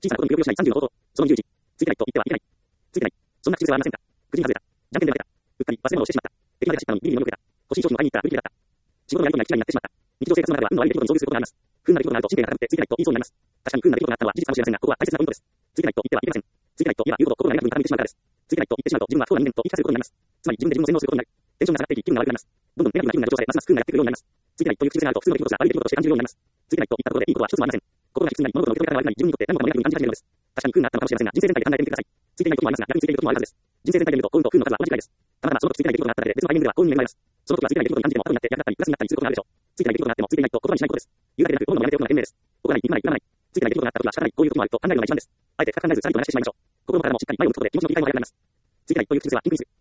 小さなことにぷよぷよしない30の弟。その21。ついてないと言ってはいけない。ついてない。そんな口癖はありませんか。くじに外れた。じゃんけんで負けた。うっかり忘れ物をしてしまった。駅まで走ったのにビリに飲み受けた。欲しい商品を買いに行ったら売り切れだった。仕事のやりとりが嫌いになってしまった。日常生活の中では運の悪い出来事に遭遇することがあります。不運な出来事があると神経が高くてついてないと言いそうになります。確かに不運な出来事があったのは事実かもしれませんが、ここは大切なポイントです。ついてないと言ってはいけません。ついてないと言えば言うほど心がネガティブに傾いてしまうからです。ついてないと言ってしまうと自分は不幸な人間と言い聞かせることになります。つまり自分で自分を洗脳することになる。テンションが下がっていき気分が悪くなります。どんどんネガティブな気分が上昇され、ますます不運がやってくるようになります。ついてないという口癖があると普通の出来事が悪い出来事として感じるようになります。ついてないと言ったことでいいことは一つもありません。心が卑屈になり物事の受け止め方が悪くなり自分にとって何もかもネガティブに感じ始めるのです。確かに不運があったのかもしれませんが、人生全体で考えてみてください。ついてないこともありますが、逆についていることもあるはずです。人生全体で見ると幸運と不運の数は同じくらいです。たまたまその時ついてない出来事があっただけで別のタイミングでは幸運に恵まれます。その時はついてない出来事に感じても後になって役立ったりプラスになったりすることがあるでしょう。ついてない出来事があってもついていないと言葉にしないことです。言うだけでなく心のままやめておくのが賢明です。怒らない、憎まない、恨まない。ついてない出来事があった時は仕方ない、こういう時もあると考えるのが一番です。あえて深く考えずさりと流してしまいましょう。心の中もしっかり前を向くことで気持ちの切り替えも早くなります。ついてないという口癖はピンクにする。